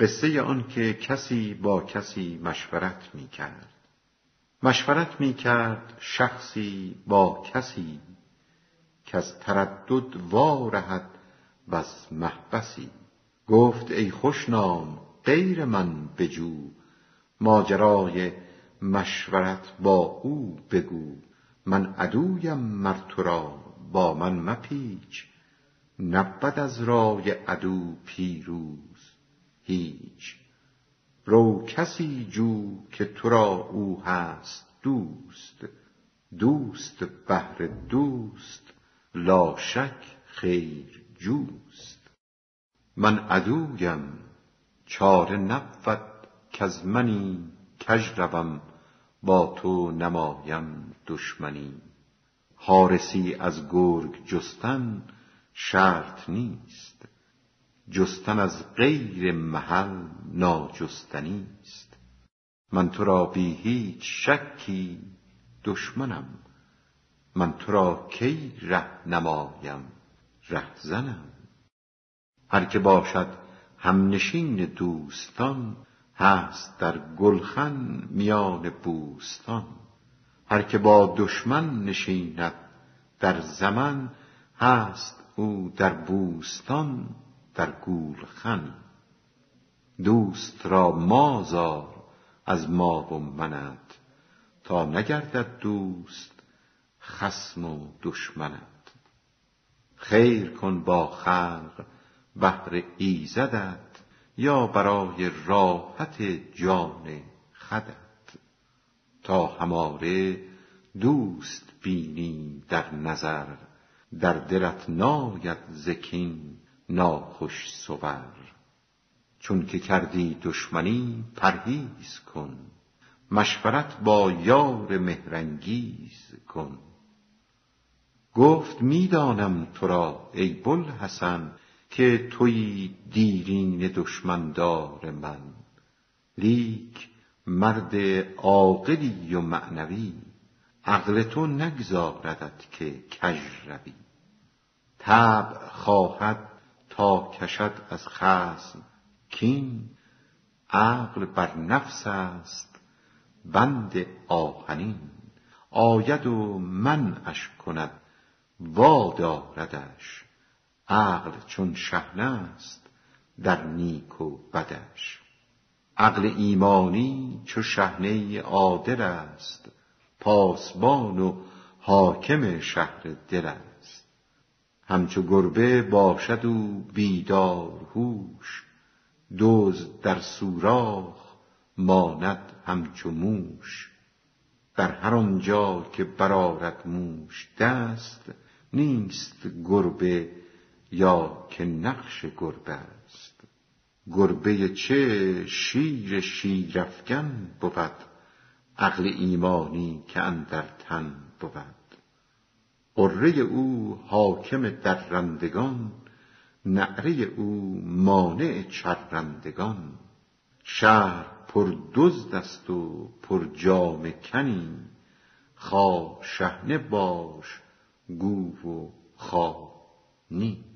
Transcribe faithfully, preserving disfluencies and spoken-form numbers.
قصه آن که کسی با کسی مشورت می کرد. مشورت می کرد شخصی با کسی، که از تردد وارهد و از محبسی. گفت ای خوشنام غیر من بجو، ماجرای مشورت با او بگو. من عدویم مر تو را با من مپیچ، نبود از رای عدو پیروز هیچ. رو کسی جو که تو را او هست دوست، دوست بهر دوست لا شک خیر جوست. من عدویم چاره نبود کز منی کژ روم، با تو نمایم دشمنی. حارسی از گرگ جستن شرط نیست، جستن از غیر محل ناجستنی است. من تو را بی هیچ شکی دشمنم، من تو را کی ره نمایم رهزنم. هر که باشد همنشین دوستان، هست در گلخن میان بوستان. هر که با دشمن نشیند در زمن، هست او در بوستان در گولخن. دوست را مازار از ما و منت، تا نگردد دوست خصم و دشمنت. خیر کن با خلق بهر ایزدت، یا برای راحت جان خودت. تا هماره دوست بینی در نظر، در دلت ناید ز کین ناخوش صور. چون که کردی دشمنی پرهیز کن، مشورت با یار مهرانگیز کن. گفت می دانم تو را ای بوالحسن، که تویی دیرین دشمن دار من. لیک مرد عاقلی و معنوی، عقل تو نگذاردت که کژ روی. طبع خواهد تا کشد از خصم کین، عقل بر نفس است بند آهنین. آید و منعش کند واداردش، عقل چون شحنه است در نیک و بدش. عقل ایمانی چو شحنه عادل است، پاسبان و حاکم شهر دل است. همچو گربه باشد او بیدار هوش، دزد در سوراخ ماند همچو موش. در هر آنجا که برآرد موش دست، نیست گربه یا که نقش گربه است. گربه چه شیر شیرافکن بود، عقل ایمانی که اندر تن بود. غره او حاکم درندگان، نعره او مانع چرندگان. شهر پر دزد است و پر جامه کنی، خواه شحنه باش گو و خواه نی.